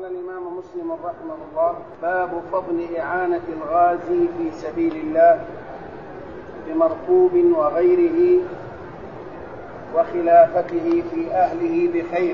قال الإمام مسلم رحمه الله: باب فضل إعانة الغازي في سبيل الله بمركوب وغيره وخلافته في أهله بخير.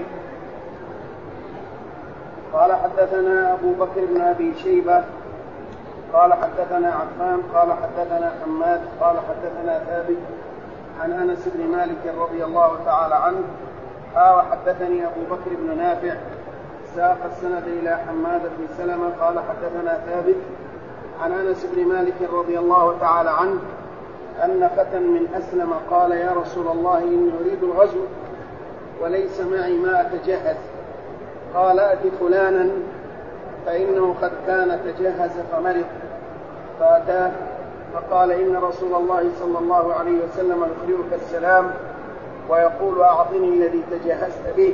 قال حدثنا أبو بكر بن أبي شيبة قال حدثنا عفان قال حدثنا حماد قال حدثنا ثابت عن أنس بن مالك رضي الله تعالى عنه حدثني أبو بكر بن نافع ساق السند إلى حماد بن سلمة قال حدثنا ثابت عن أنس بن مالك رضي الله تعالى عنه أن فتى من أسلم قال: يا رسول الله، إني أريد الغزو وليس معي ما أتجهز. قال: أت فلانا فإنه قد كان تجهز فمرض. فأتاه فقال: إن رسول الله صلى الله عليه وسلم يقرئك السلام ويقول: أعطني الذي تجهزت به.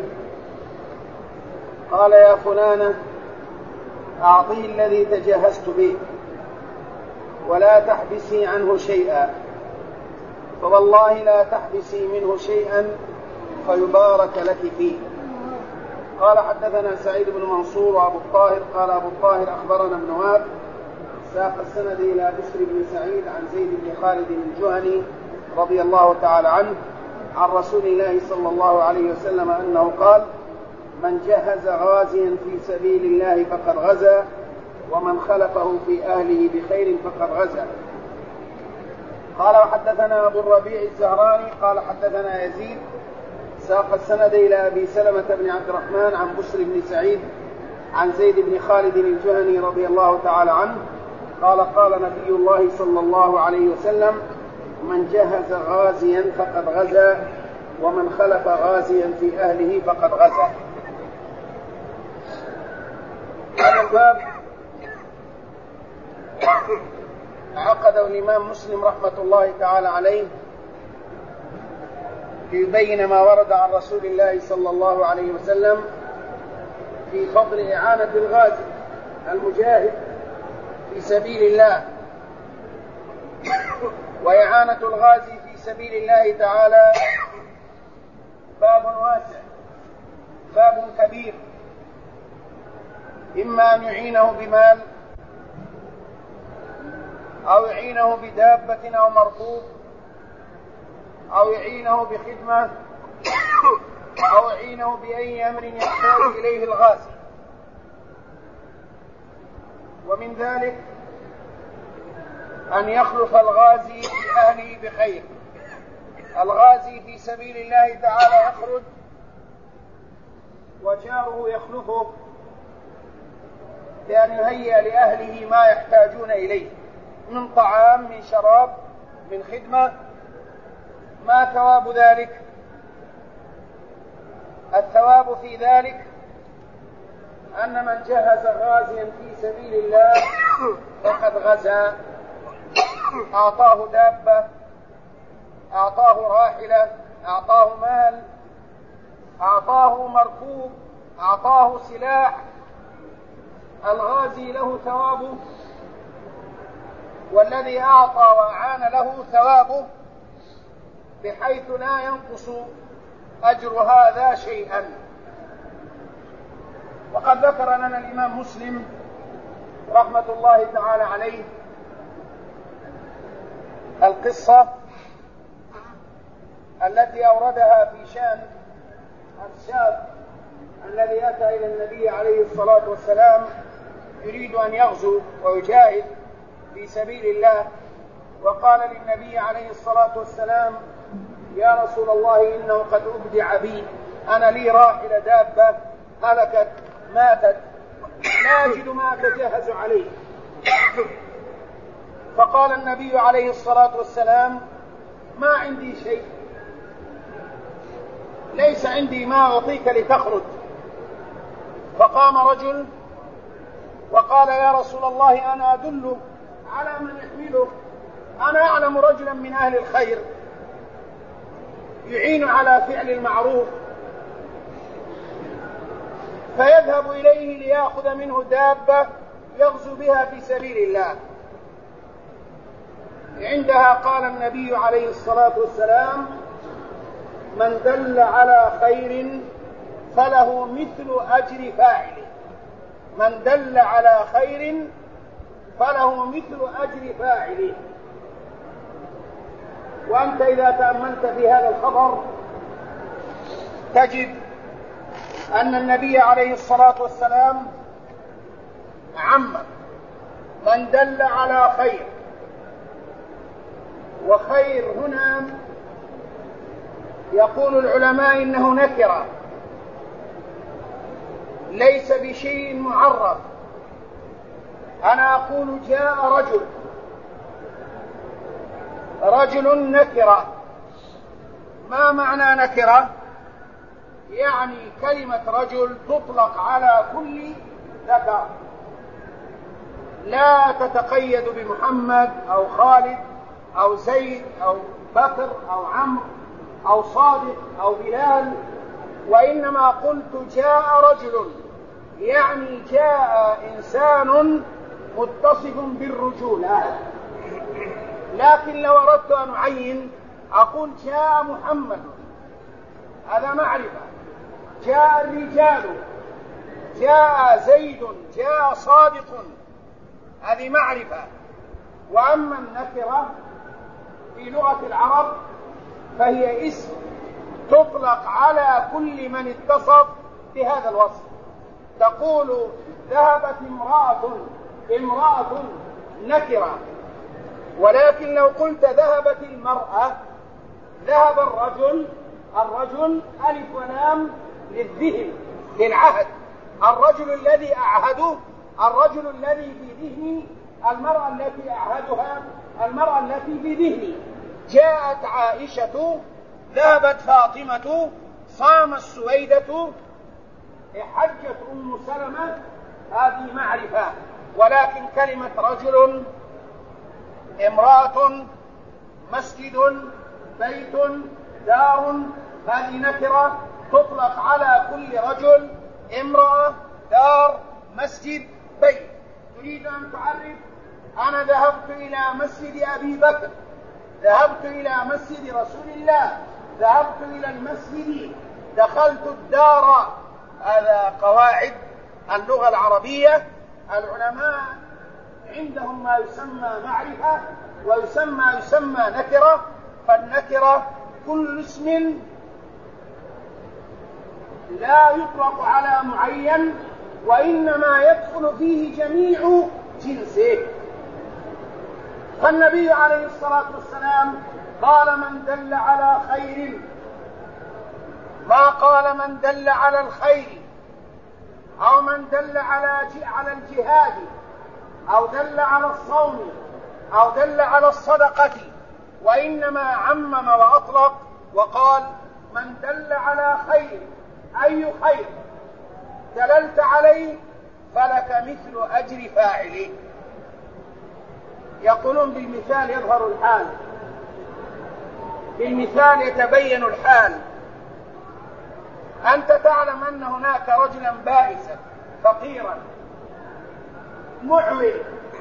قال: يا فلانة، أعطيه الذي تجهزت به ولا تحبسي عنه شيئا، فوالله لا تحبسي منه شيئا فيبارك لك فيه. قال حدثنا سعيد بن منصور وأبو الطاهر قال أبو الطاهر أخبرنا ابن وهب ساق السند إلى بسر بن سعيد عن زيد بن خالد الجهني رضي الله تعالى عنه عن رسول الله صلى الله عليه وسلم أنه قال: من جهز غازيا في سبيل الله فقد غزا، ومن خلفه في أهله بخير فقد غزا. قال وحدثنا أبو الربيع الزهراني قال حدثنا يزيد ساق السند إلى أبي سلمة بن عبد الرحمن عن بسر بن سعيد عن زيد بن خالد الجهني رضي الله تعالى عنه قال: قال نبي الله صلى الله عليه وسلم: من جهز غازيا فقد غزا، ومن خلف غازيا في أهله فقد غزا. هذا الباب عقده الإمام مسلم رحمة الله تعالى عليه ليبين ما ورد عن رسول الله صلى الله عليه وسلم في فضل إعانة الغازي المجاهد في سبيل الله. وإعانة الغازي في سبيل الله تعالى باب واسع، باب كبير، إما أن يعينه بمال أو يعينه بدابة أو مركوب أو يعينه بخدمة أو يعينه بأي أمر يحتاج إليه الغازي. ومن ذلك أن يخلف الغازي في أهله بخير. الغازي في سبيل الله تعالى يخرج وجاره يخلفه بأن يهيئ لأهله ما يحتاجون إليه من طعام، من شراب، من خدمة. ما ثواب ذلك؟ الثواب في ذلك أن من جهز غازيا في سبيل الله فقد غزا، أعطاه دابة، أعطاه راحلة، أعطاه مال، أعطاه مركوب، أعطاه سلاح. الغازي له ثوابه، والذي أعطى وأعان له ثوابه، بحيث لا ينقص أجر هذا شيئا. وقد ذكر لنا الإمام مسلم رحمة الله تعالى عليه القصة التي أوردها في شأن الشاب الذي أتى إلى النبي عليه الصلاة والسلام يريد أن يغزو ويجاهد في سبيل الله، وقال للنبي عليه الصلاة والسلام: يا رسول الله، إنه قد أبدع بي، أنا لي راحلة دابة هلكت ماتت لا أجد ما أتجهز عليه. فقال النبي عليه الصلاة والسلام: ما عندي شيء، ليس عندي ما أعطيك لتخرج. فقام رجل وقال: يا رسول الله، أنا أدل على من يحمله، أنا أعلم رجلا من أهل الخير يعين على فعل المعروف، فيذهب إليه ليأخذ منه دابة يغزو بها في سبيل الله. عندها قال النبي عليه الصلاة والسلام: من دل على خير فله مثل أجر فاعله. من دل على خير فله مثل أجر فاعله. وأنت إذا تأملت في هذا الخبر تجد أن النبي عليه الصلاة والسلام عم من دل على خير. وخير هنا يقول العلماء إنه نكرة ليس بشيء معرف. أنا أقول جاء رجل نكرة. ما معنى نكرة؟ يعني كلمة رجل تطلق على كل ذكر، لا تتقيد بمحمد أو خالد أو زيد أو بكر أو عمرو أو صادق أو بلال، وإنما قلت جاء رجل يعني جاء إنسان متصف بالرجولة. لكن لو أردت أن أعين أقول جاء محمد، هذا معرفة. جاء الرجال، جاء زيد، جاء صادق، هذه معرفة. وأما النكرة في لغة العرب فهي اسم تطلق على كل من اتصف بهذا الوصف. تقول ذهبت امرأة نكرة. ولكن لو قلت ذهبت المرأة، ذهب الرجل ألف ولام للذهن للعهد. الرجل الذي أعهده، الرجل الذي في ذهني، المرأة التي أعهدها، المرأة التي في ذهني. جاءت عائشة، ذهبت فاطمة، صام السويدة، حجت أم سلمة، هذه معرفة. ولكن كلمة رجل، امرأة، مسجد، بيت، دار، هذه نكرة تطلق على كل رجل، امرأة، دار، مسجد، بيت. تريد أن تعرف أنا ذهبت إلى مسجد أبي بكر، ذهبت إلى مسجد رسول الله، ذهبت إلى المسجد، دخلت الدار. هذا قواعد اللغة العربية. العلماء عندهم ما يسمى معرفة ويسمى نكرة. فالنكرة كل اسم لا يطلق على معين وإنما يدخل فيه جميع جنسه. فالنبي عليه الصلاة والسلام قال من دل على خير، ما قال من دل على الخير أو من دل على الجهاد أو دل على الصوم أو دل على الصدقة، وإنما عمم وأطلق وقال من دل على خير. أي خير دللت عليه فلك مثل أجر فاعله. يقولون بالمثال يظهر الحال، بالمثال يتبين الحال. أنت تعلم أن هناك رجلا بائسا فقيرا معوي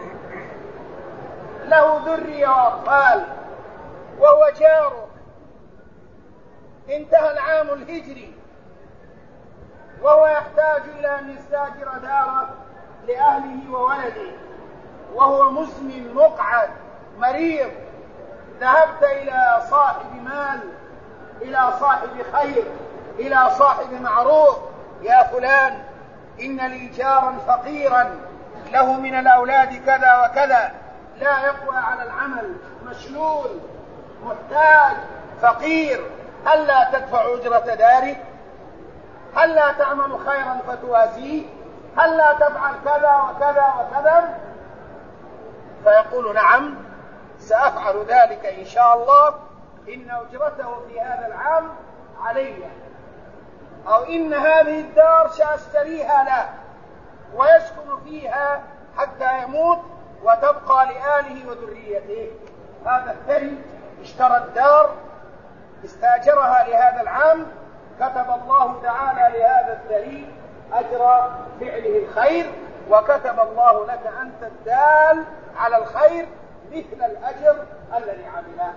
له ذرية وأطفال وهو جارك، انتهى العام الهجري وهو يحتاج إلى أن يستأجر داره لأهله وولده، وهو مزمن مقعد مريض. ذهبت إلى صاحب مال، إلى صاحب خير، إلى صاحب معروف، يا فلان إن لي جارا فقيرا له من الأولاد كذا وكذا، لا يقوى على العمل، مشلول، محتاج، فقير، هل لا تدفع أجرة داره؟ هل لا تعمل خيرا فتوازيه؟ هل لا تفعل كذا وكذا وكذا؟ فيقول نعم سأفعل ذلك إن شاء الله، إن أجرته في هذا العام علي، أو إن هذه الدار سأشتريها له ويسكن فيها حتى يموت وتبقى لآله وذريته. هذا الثري اشترى الدار، استأجرها لهذا العام، كتب الله تعالى لهذا الثري أجر فعله الخير، وكتب الله لك أنت الدال على الخير مثل الأجر الذي عمله.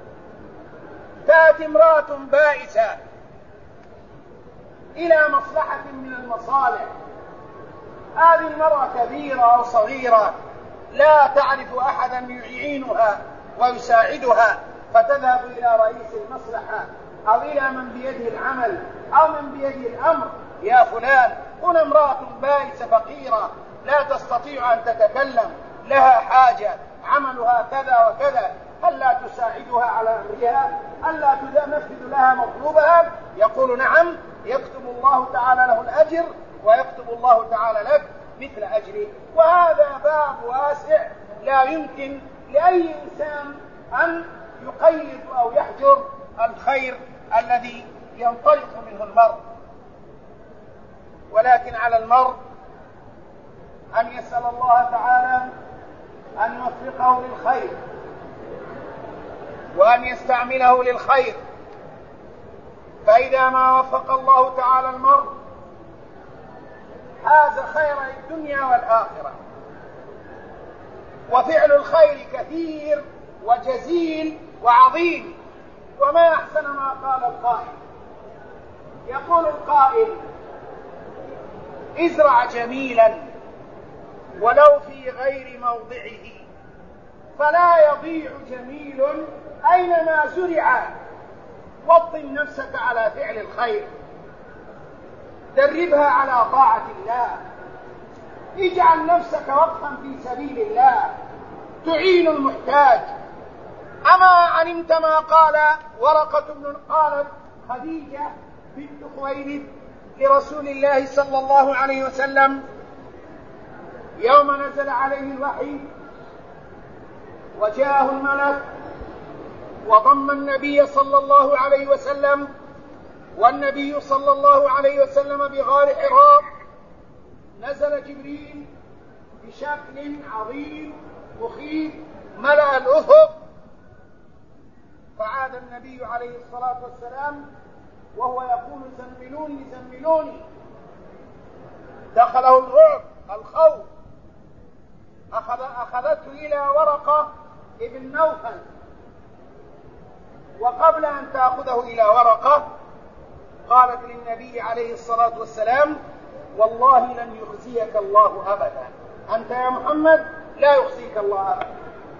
تأتي امرأة بائسة إلى مصلحة من المصالح هذه المرأة كبيرة أو صغيرة لا تعرف أحدا يعينها ويساعدها، فتذهب إلى رئيس المصلحة أو إلى من بيده العمل أو من بيده الأمر: يا فلان، هنا امرأة بائسة فقيرة لا تستطيع أن تتكلم، لها حاجة، عملها كذا وكذا، هل لا تساعدها على أمرها؟ هل لا تنفذ لها مطلوبها؟ يقول: نعم. يكتب الله تعالى له الأجر ويكتب الله تعالى لك مثل أجره. وهذا باب واسع لا يمكن لأي إنسان أن يقيد أو يحجر الخير الذي ينطلق منه المرء، ولكن على المرء أن يسأل الله تعالى أن يوفقه للخير وأن يستعمله للخير، فإذا ما وفق الله تعالى المرء حاز خير الدنيا والآخرة. وفعل الخير كثير وجزيل وعظيم، وما أحسن ما قال القائل. يقول القائل: ازرع جميلا ولو في غير موضعه، فلا يضيع جميل أينما زرع. وطن نفسك على فعل الخير، دربها على طاعة الله، اجعل نفسك وقفا في سبيل الله، تعين المحتاج. أما علمت ما قال قالت خديجة بنت خويلد لرسول الله صلى الله عليه وسلم يوم نزل عليه الوحي وجاءه الملك وضم النبي صلى الله عليه وسلم، والنبي صلى الله عليه وسلم بغار حراء، نزل جبريل بشكل عظيم مخيف ملأ الأفق، فعاد النبي عليه الصلاة والسلام وهو يقول: زملوني زملوني. دخله الرعب الخوف، أخذته إلى ورقة ابن نوفل، وقبل أن تأخذه إلى ورقة قالت للنبي عليه الصلاة والسلام: والله لن يخزيك الله أبدا، أنت يا محمد لا يخزيك الله أبدا،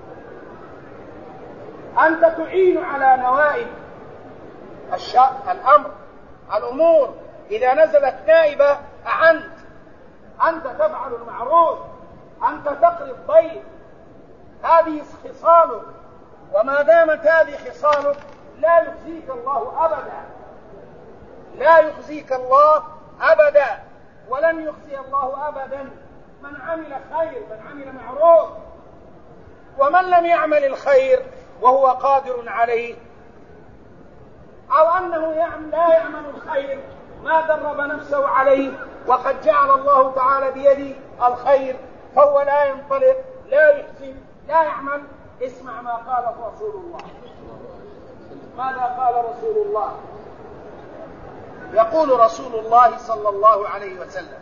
أنت تعين على نوائب الأمر، الأمور إذا نزلت نائبة أعنت، أنت تفعل المعروف، أنت تقري الضيف، هذه خصالك، وما دامت هذه خصالك لا يخزيك الله أبدا، لا يخزيك الله أبدا، ولن يخزي الله أبدا من عمل خير، من عمل معروف. ومن لم يعمل الخير وهو قادر عليه، أو أنه لا يعمل الخير ما درب نفسه عليه، وقد جعل الله تعالى بيده الخير، فهو لا ينطلق، لا يحسن، لا يعمل. اسمع ما قال رسول الله. ماذا قال رسول الله؟ يقول رسول الله صلى الله عليه وسلم: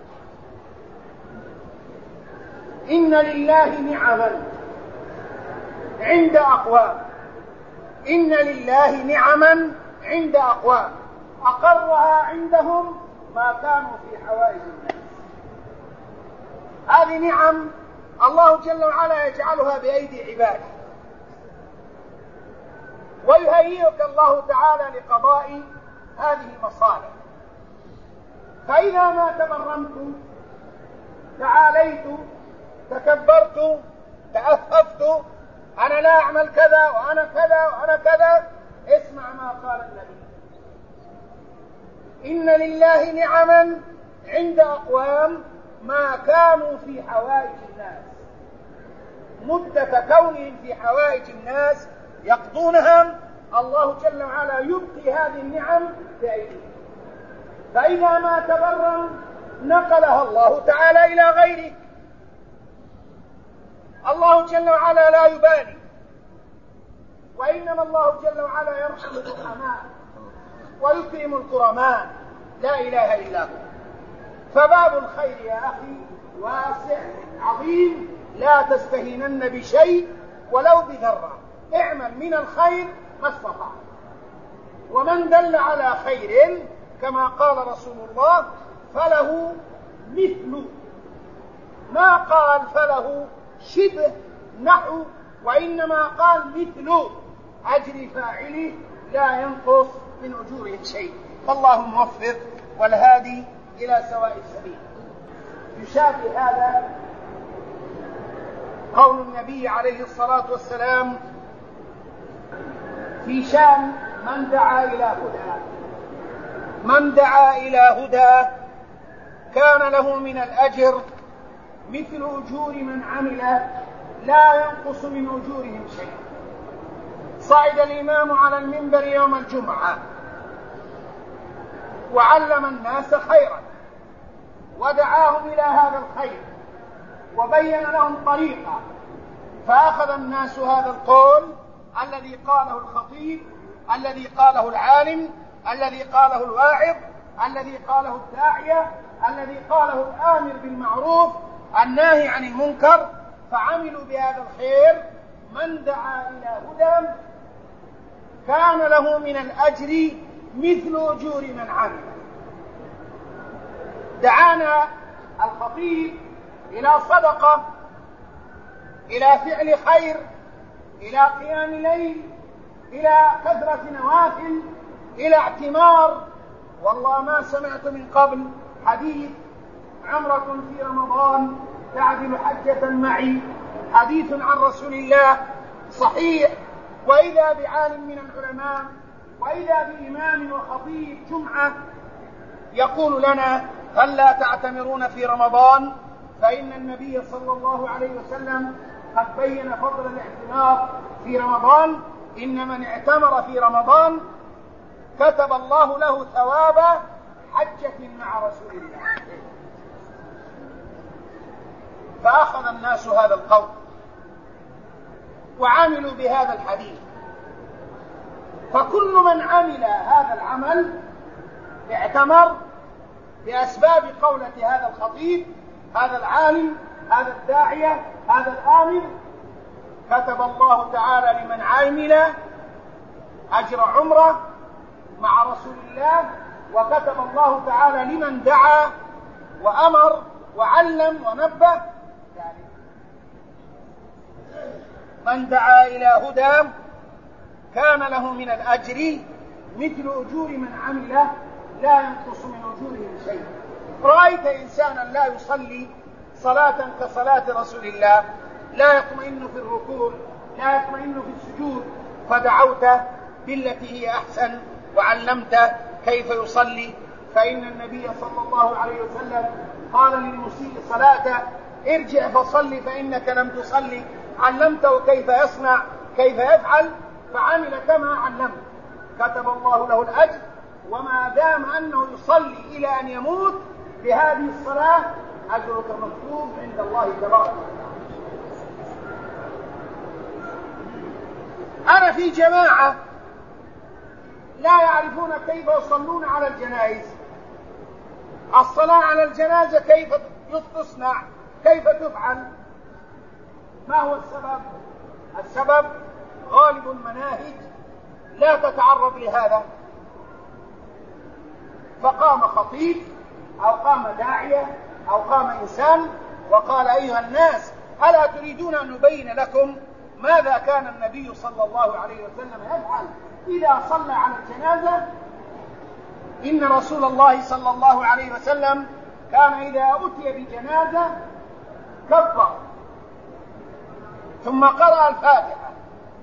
إن لله نعما عند أقوام، إن لله نعما عند أقوام أقرها عندهم ما كانوا في حوائج الناس. هذه نعم الله جل وعلا يجعلها بأيدي عباده، ويهيئك الله تعالى لقضاء هذه المصالح. فإذا ما تبرمت، تعاليت، تكبرت، تأففت، أنا لا أعمل كذا وأنا كذا وأنا كذا، اسمع ما قال النبي: إن لله نعما عند أقوام ما كانوا في حوائج الناس، مدة كونهم في حوائج الناس يقضونها، الله جل وعلا يبقي هذه النعم بأيديهم. فإذا ما تبرم نقلها الله تعالى إلى غيره. الله جل وعلا لا يبالي، وإنما الله جل وعلا يرحم الرحماء ويكرم الكرماء، لا إله إلا هو. فباب الخير يا أخي واسع عظيم، لا تستهينن بشيء ولو بذرة، اعمل من الخير ما استطعت. ومن دل على خير كما قال رسول الله فله مثل ما قال فله شبه نحو، وإنما قال مثل أجر فاعله لا ينقص من أجورهم شيء. فالله موفق والهادي إلى سواء السبيل. يشابه هذا قول النبي عليه الصلاة والسلام في شان من دعا إلى هدى: من دعا إلى هدى كان له من الأجر مثل أجور من عمل لا ينقص من أجورهم شيء. صعد الإمام على المنبر يوم الجمعة وعلم الناس خيرا ودعاهم إلى هذا الخير وبين لهم طريقة، فأخذ الناس هذا القول الذي قاله الخطيب، الذي قاله العالم، الذي قاله الواعظ، الذي قاله الداعية، الذي قاله الآمر بالمعروف الناهي عن المنكر، فعملوا بهذا الخير. من دعا إلى هدى كان له من الأجر مثل أجور من عمل. دعانا الخطيب إلى صدقة، إلى فعل خير، إلى قيام ليل، إلى كثرة نوافل، إلى اعتمار. والله ما سمعت من قبل حديث عمرة في رمضان تعدل حجة معي، حديث عن رسول الله صحيح. وإذا بعالم من العلماء، وإذا بإمام وخطيب جمعة يقول لنا: هل لا تعتمرون في رمضان؟ فإن النبي صلى الله عليه وسلم قد بين فضل الاعتمار في رمضان. إن من اعتمر في رمضان كتب الله له ثواب حجة مع رسول الله. فأخذ الناس هذا القول وعملوا بهذا الحديث. فكل من عمل هذا العمل اعتمر بأسباب قولة هذا الخطيب، هذا العالم، هذا الداعية، هذا الآمر، كتب الله تعالى لمن عمل أجر عمره مع رسول الله، وكتب الله تعالى لمن دعا وأمر وعلم ونبه. من دعا إلى هدى كان له من الأجر مثل أجور من عمل لا ينقص من أجورهم شيء. رأيت إنسانا لا يصلي صلاة كصلاة رسول الله، لا يطمئن في الركوع، لا يطمئن في السجود، فدعوت بالتي هي أحسن وعلمت كيف يصلي. فإن النبي صلى الله عليه وسلم قال للمسيء صلاته: ارجع فصلي فإنك لم تصلي. علمته كيف يصنع، كيف يفعل، فعمل كما علمت، كتب الله له الأجر. وما دام أنه يصلي إلى أن يموت بهذه الصلاة أجرك مكتوب عند الله تبارك وتعالى. أنا في جماعة لا يعرفون كيف يصلون على الجنائز. الصلاة على الجنازة كيف تصنع، كيف تفعل؟ ما هو السبب؟ السبب غالب المناهج لا تتعرض لهذا. فقام خطيب أو قام داعية أو قام إنسان وقال: أيها الناس، ألا تريدون أن نبين لكم ماذا كان النبي صلى الله عليه وسلم يفعل إذا صلى على الجنازة؟ إن رسول الله صلى الله عليه وسلم كان إذا أتي بجنازة كبر ثم قرأ الفاتحة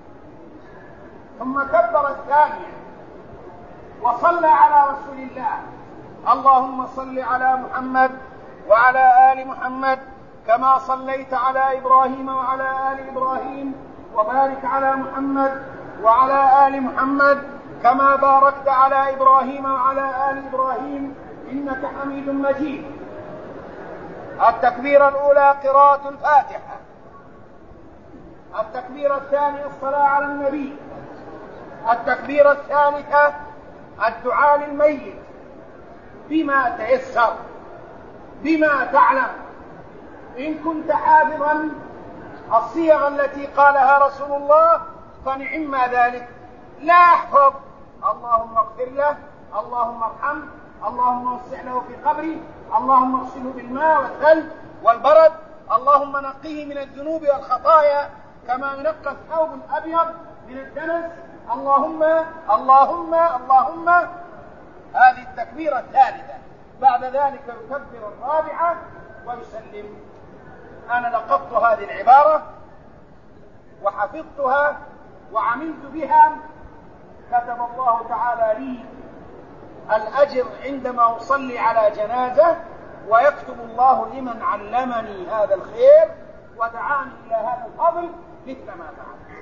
ثم كبر الثانية وصلى على رسول الله: اللهم صل على محمد وعلى آل محمد كما صليت على إبراهيم وعلى آل إبراهيم، وبارك على محمد وعلى آل محمد كما باركت على إبراهيم وعلى آل إبراهيم إنك حميد مجيد. التكبيرة الأولى قراءة الفاتحة، التكبيرة الثانية الصلاة على النبي، التكبيرة الثالثة الدعاء للميت بما تيسر بما تعلم. إن كنت حافظا الصيغ التي قالها رسول الله فنعم ذلك. لا أحفظ: اللهم اغفر له، اللهم ارحمه، اللهم وسع له في قبره، اللهم اغسله بالماء والثلج والبرد، اللهم نقيه من الذنوب والخطايا كما ينقى الثوب الأبيض من الدنس. اللهم اللهم اللهم. هذه التكبيرة الثالثة. بعد ذلك يكبر الرابعة ويسلم. أنا لقطت هذه العبارة وحفظتها وعملت بها، كتب الله تعالى لي الأجر عندما أصلي على جنازة، ويكتب الله لمن علمني هذا الخير ودعاني إلى هذا الفضل مثل ما فعل.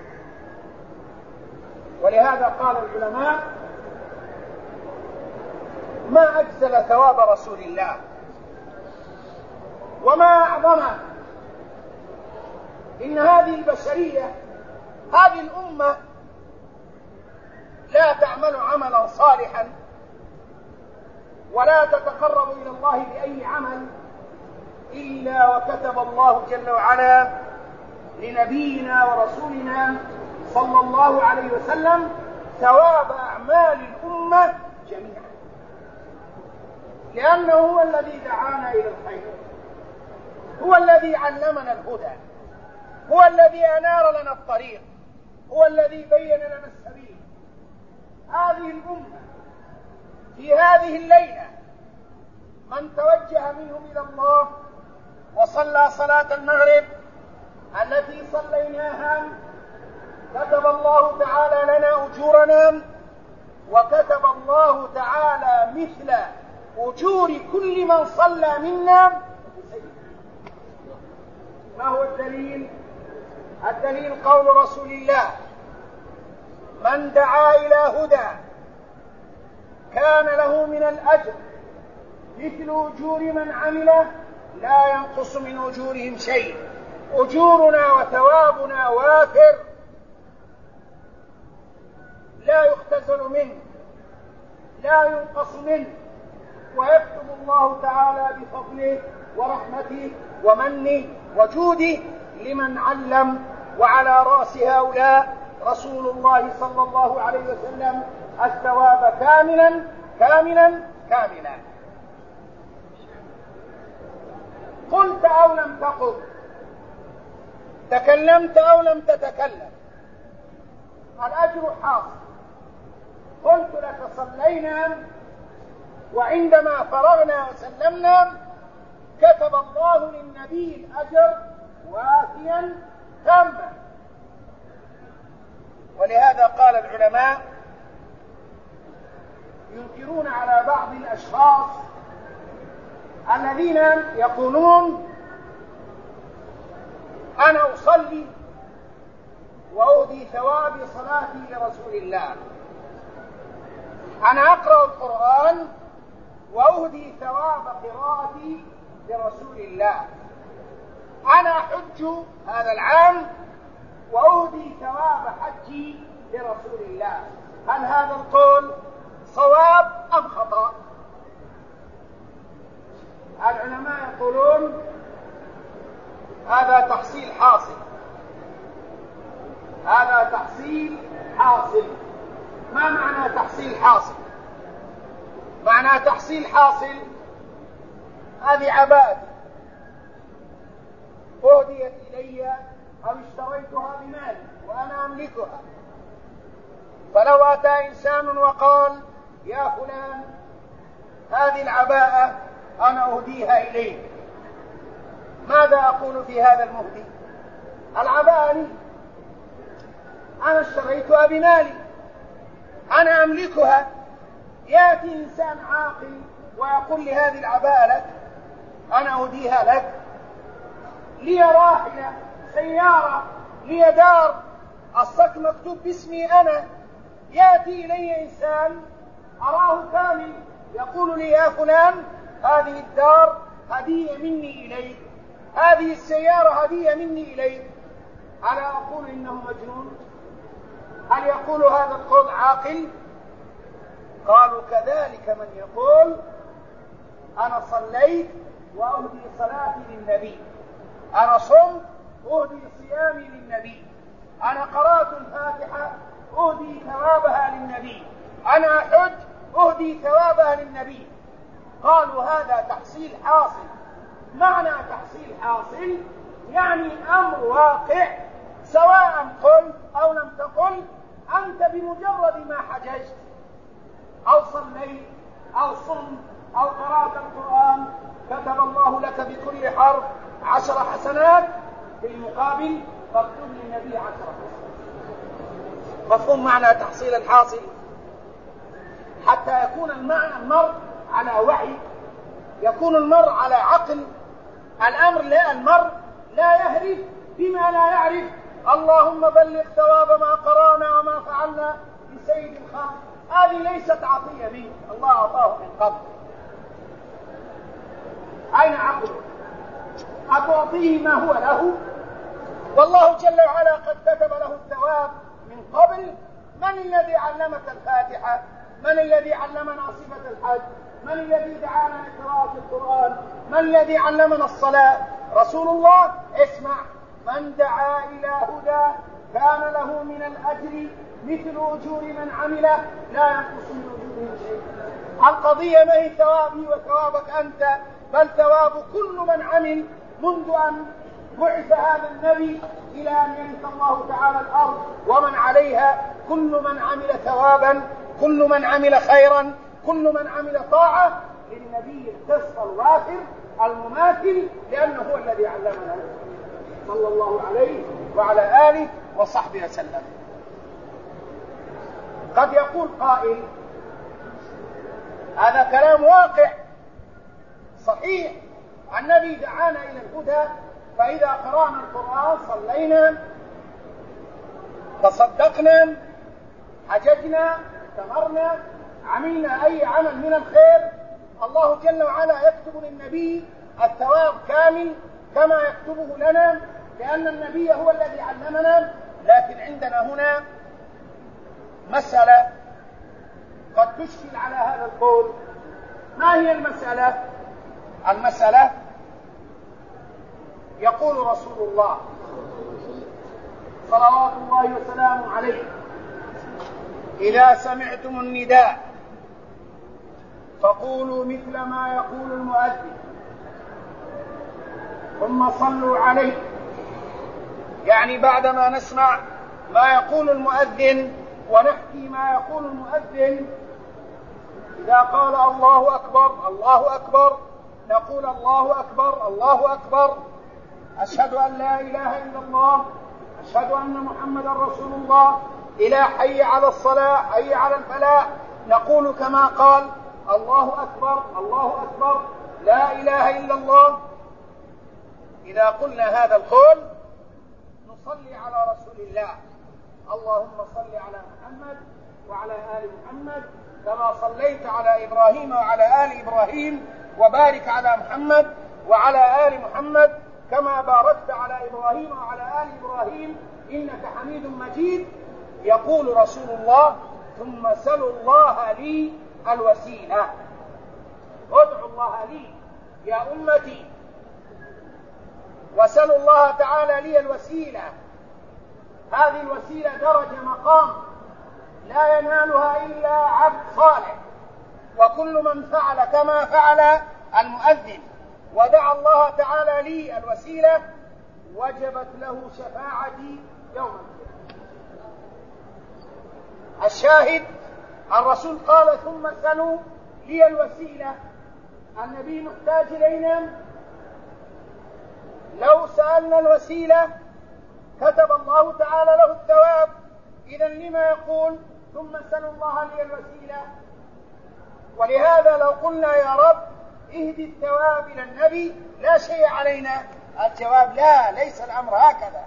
ولهذا قال العلماء: ما أجزل ثواب رسول الله وما أعظمه. إن هذه البشرية، هذه الأمة لا تعمل عملا صالحا ولا تتقرب إلى الله بأي عمل إلا وكتب الله جل وعلا لنبينا ورسولنا صلى الله عليه وسلم ثواب أعمال الأمة جميعا، لأنه هو الذي دعانا إلى الخير، هو الذي علمنا الهدى، هو الذي أنار لنا الطريق، هو الذي بين لنا السبيل. هذه الأمة في هذه الليلة من توجه منهم إلى الله وصلى صلاة المغرب التي صليناها كتب الله تعالى لنا أجورنا، وكتب الله تعالى مثل أجور كل من صلى منا. ما هو الدليل؟ الدليل قول رسول الله: من دعا إلى هدى كان له من الأجر مثل أجور من عمله لا ينقص من أجورهم شيء. أجورنا وثوابنا وافر لا يختزل منه، لا ينقص منه، ويكتب الله تعالى بفضله ورحمته ومنه وجوده لمن علم. وعلى رأس هؤلاء رسول الله صلى الله عليه وسلم الثواب كاملا كاملا كاملا. قلت أو لم تقل، تكلمت أو لم تتكلم، الأجر حاصل. قلت لك صلينا، وعندما فرغنا وسلمنا كتب الله للنبي الأجر وافيا تاما. ولهذا قال العلماء ينكرون على بعض الأشخاص الذين يقولون: أنا أصلي وأهدي ثواب صلاتي لرسول الله، أنا أقرأ القرآن وأهدي ثواب قراءتي لرسول الله، أنا أحج هذا العام وأهدي ثواب حجي لرسول الله. هل هذا القول صواب أم خطأ؟ العلماء يقولون هذا تحصيل حاصل، هذا تحصيل حاصل. ما معنى تحصيل حاصل؟ معنى تحصيل حاصل: هذه عبادة أهديت إلي أو اشتريتها بمالي وأنا أملكها، فلو أتى إنسان وقال: يا فلان هذه العباءة أنا أهديها إليك، ماذا أقول في هذا المهدي؟ العباءة لي، أنا اشتريتها بمالي، أنا أملكها. يأتي إنسان عاقل ويقول لي: هذه العباءة لك، أنا أهديها لك، لي راحلة، سيارة، لي دار، الصك مكتوب باسمي أنا. يأتي إلي إنسان أراه كامل يقول لي: يا فلان هذه الدار هدية مني إليك، هذه السيارة هدية مني إليك، ألا أقول إنه مجنون؟ هل يقول هذا القول عاقل؟ قالوا: كذلك من يقول: أنا صليت وأهدي صلاتي للنبي، أنا صمت أهدي صيامي للنبي، أنا قرأت الفاتحة أهدي ثوابها للنبي، أنا أحج أهدي ثوابها للنبي. قالوا هذا تحصيل حاصل. معنى تحصيل حاصل يعني أمر واقع، سواء قلت أو لم تقل. أنت بمجرد ما حججت أو صليت أو صمت أو قرأت القرآن كتب الله لك بكل حرف 10 حسنات، في المقابل فاكتب للنبي 10 حسنات. مفهوم معنى تحصيل الحاصل؟ حتى يكون المرء على وعي، يكون المرء على عقل. المرء لا يهرف بما لا يعرف. اللهم بلغ ثواب ما قرانا وما فعلنا بسيد الخلق، هذه ليست عطية منه، الله أعطاه من قبل. أين عقله؟ أتعطيه ما هو له؟ والله جل وعلا قد كتب له الثواب من قبل. من الذي علمك الفاتحة؟ من الذي علمنا صفة الحج؟ من الذي دعانا لقراءة القرآن؟ من الذي علمنا الصلاة؟ رسول الله. اسمع: من دعا إلى هدى كان له من الأجر مثل أجور من عمله لا ينقص من أجورهم شيء. القضية ما هي ثوابي وثوابك أنت، بل ثواب كل من عمل منذ أن بعث هذا النبي إلى أن يرث الله تعالى الأرض ومن عليها. كل من عمل ثوابا، كل من عمل خيرا، كل من عمل طاعة للنبي القسط الوافر المماثل، لأنه هو الذي علمنا صلى الله عليه وعلى آله وصحبه وسلم. قد يقول قائل: هذا كلام واقع صحيح، النبي دعانا إلى الهدى، فإذا قرأنا القرآن صلينا، تصدقنا، حججنا، استمرنا، عملنا أي عمل من الخير، الله جل وعلا يكتب للنبي الثواب كامل كما يكتبه لنا، لأن النبي هو الذي علمنا. لكن عندنا هنا مسألة قد تشكل على هذا القول. ما هي المسألة؟ المسألة يقول رسول الله صلوات الله وسلامه عليه: إذا سمعتم النداء فقولوا مثل ما يقول المؤذن ثم صلوا عليه. يعني بعدما نسمع ما يقول المؤذن ونحكي ما يقول المؤذن، إذا قال الله أكبر الله أكبر نقول الله أكبر الله أكبر، أشهد أن لا إله إلا الله، أشهد أن محمدا رسول الله، إلى حي على الصلاة حي على الفلاح نقول كما قال: الله أكبر الله أكبر لا إله إلا الله. إذا قلنا هذا القول نصلي على رسول الله: اللهم صل على محمد وعلى آل محمد كما صليت على إبراهيم وعلى آل إبراهيم، وبارك على محمد وعلى آل محمد كما باركت على إبراهيم وعلى آل إبراهيم إنك حميد مجيد. يقول رسول الله: ثم سلوا الله لي الوسيلة. ادعوا الله لي يا أمتي، وسلوا الله تعالى لي الوسيلة. هذه الوسيلة درجة مقام لا ينالها إلا عبد صالح، وكل من فعل كما فعل المؤذن ودعا الله تعالى لي الوسيلة وجبت له شفاعتي يوم القيامة. الشاهد: الرسول قال: ثم سلوا لي الوسيلة. النبي محتاج إلينا. لو سألنا الوسيلة كتب الله تعالى له الثواب، إذن لما يقول ثم سلوا الله لي الوسيلة؟ ولهذا لو قلنا: يا رب اهدي الثواب إلى النبي، لا شيء علينا، الجواب: لا، ليس الأمر هكذا.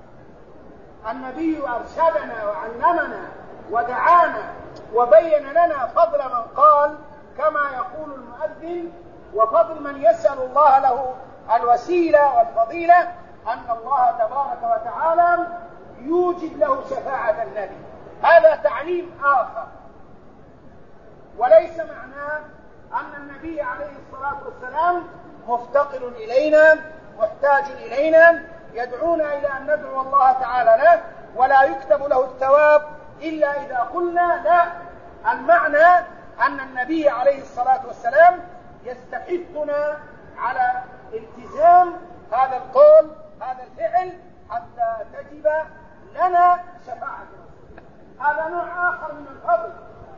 النبي أرشدنا وعلمنا ودعانا وبين لنا فضل من قال كما يقول المؤذن، وفضل من يسأل الله له الوسيلة والفضيلة، أن الله تبارك وتعالى يوجد له شفاعة النبي. هذا تعليم آخر، وليس معناه أن النبي عليه الصلاة والسلام مفتقر إلينا محتاج إلينا يدعونا إلى أن ندعو الله تعالى له ولا يكتب له الثواب إلا إذا قلنا لا. المعنى أن النبي عليه الصلاة والسلام يستحثنا على التزام هذا القول، هذا لنا شفاعة رسول. هذا نوع آخر من الفضل.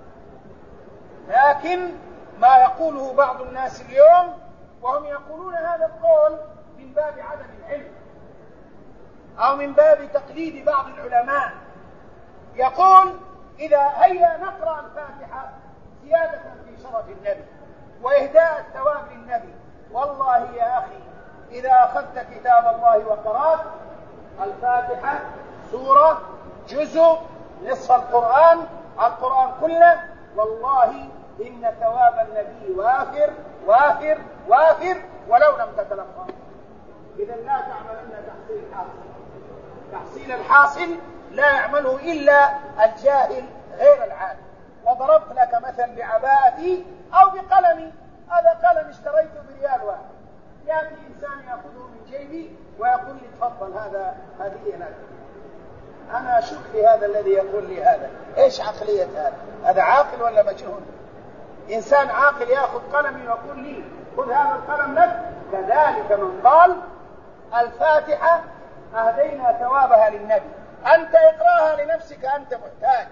لكن ما يقوله بعض الناس اليوم، وهم يقولون هذا القول من باب عدم العلم أو من باب تقليد بعض العلماء، يقول إذا هيا نقرأ الفاتحة زيادة في شرف النبي وإهداء الثواب للنبي. والله يا أخي إذا أخذت كتاب الله وقرأت الفاتحة سورة جزء نصف القرآن كله، والله إن ثواب النبي وافر وافر وافر ولو لم تتلقى. إذا لا تعملن تحصيل الحاصل لا يعمله إلا الجاهل غير العالم. وضربت لك مثل بعباءتي أو بقلمي. هذا قلم اشتريته بريال واحد، يأتي إنسان يأخذه من جيبي ويقول لي تفضل هذه لك. أنا أشك في هذا الذي يقول لي هذا. إيش عقلية هذا عاقل ولا مجنون؟ إنسان عاقل يأخذ قلمي ويقول لي خذ هذا القلم لك. كذلك من قال الفاتحة أهدينا ثوابها للنبي، أنت اقرأها لنفسك، أنت محتاج،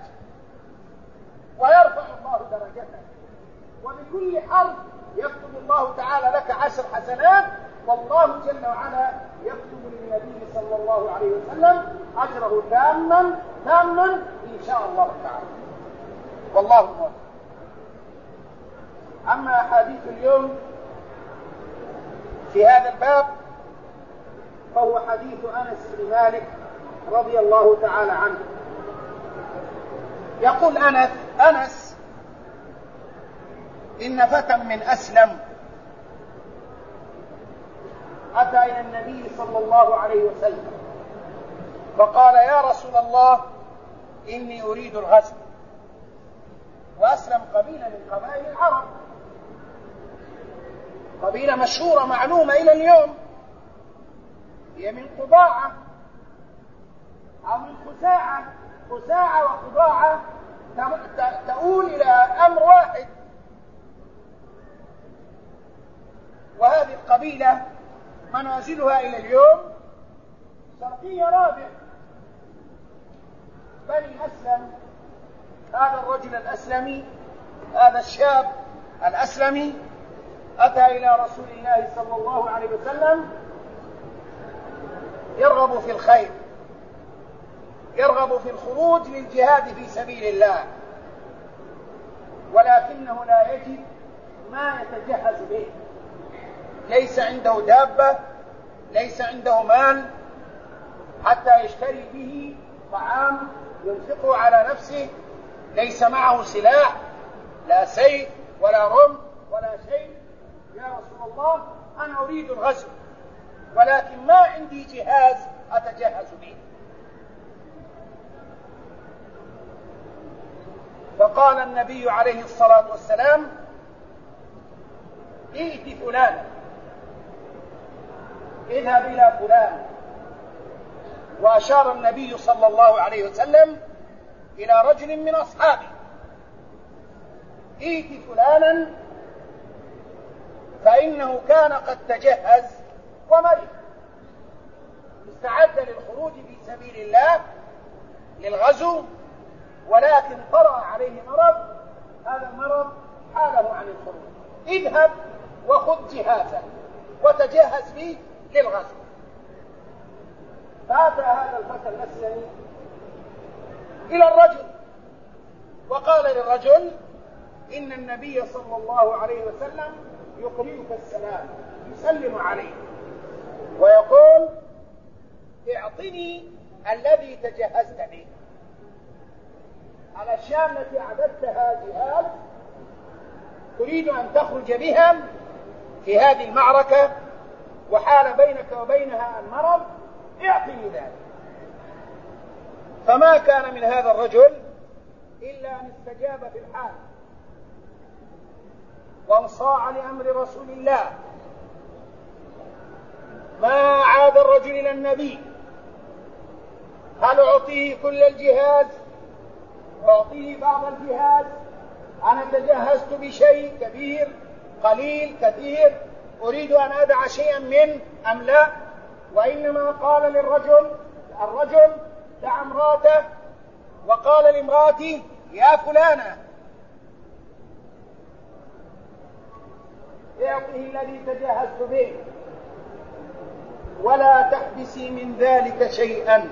ويرفع الله درجتك، وبكل حرف يكتب الله تعالى لك 10 حسنات، والله جل وعلا يكتب للنبي صلى الله عليه وسلم أجره تاما إن شاء الله تعالى. والله موفق. أما أحاديث اليوم في هذا الباب فهو حديث أنس بن مالك رضي الله تعالى عنه. يقول أنس إن فتى من أسلم أتى إلى النبي صلى الله عليه وسلم فقال يا رسول الله إني أريد الغزو. وأسلم قبيلة من قبائل العرب، قبيلة مشهورة معلومة إلى اليوم، هي من قضاعة أو من خزاعة وقضاعة تؤول إلى أمر واحد. وهذه القبيلة منازلها إلى اليوم شرقية رابع. بني أسلم، هذا الرجل الأسلمي، هذا الشاب الأسلمي أتى إلى رسول الله صلى الله عليه وسلم يرغب في الخير، يرغب في الخروج للجهاد في سبيل الله، ولكنه لا يجد ما يتجهز به. ليس عنده دابة، ليس عنده مال حتى يشتري به طعام ينفقه على نفسه، ليس معه سلاح، لا سيف ولا رمح ولا شيء. يا رسول الله أنا أريد الغزو ولكن ما عندي جهاز أتجهز به. فقال النبي عليه الصلاة والسلام ائت فلانا، اذهب إلى فلان. وأشار النبي صلى الله عليه وسلم إلى رجل من أصحابه، ائت فلانا فإنه كان قد تجهز ومرض، استعد للخروج في سبيل الله للغزو، ولكن طرأ عليه مرض، هذا المرض حاله عن الخروج. اذهب وخذ جهازا وتجهز به للغزو. فأتى هذا الفتى الأسلمي إلى الرجل وقال للرجل إن النبي صلى الله عليه وسلم يقرئك السلام، يسلم عليه ويقول اعطني الذي تجهزت به. الأشياء التي أعددتها جهاز تريد أن تخرج بها في هذه المعركة وحال بينك وبينها المرض، اعطني ذلك. فما كان من هذا الرجل إلا أن استجاب في الحال وانصاع لأمر رسول الله. ما عاد الرجل إلى النبي هل أعطيه كل الجهاز؟ أعطيه بعض الجهاز؟ أنا تجهزت بشيء كبير قليل كثير أريد أن أدع شيئا منه أم لا؟ وإنما قال للرجل دعا امراته وقال لامراته يا فلانة اعطه الذي تجهزت به ولا تحبسي من ذلك شيئا،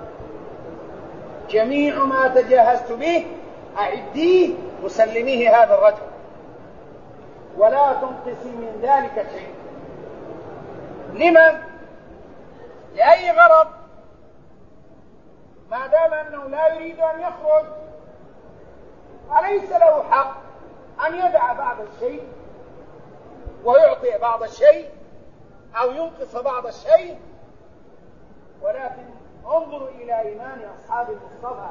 جميع ما تجهزت به أعديه وسلميه هذا الرجل ولا تنقصي من ذلك شيء. لمن؟ لأي غرض؟ ما دام أنه لا يريد أن يخرج أليس له حق أن يدع بعض الشيء ويعطي بعض الشيء أو ينقص بعض الشيء؟ ولكن انظروا إلى إيمان أصحاب المصطفى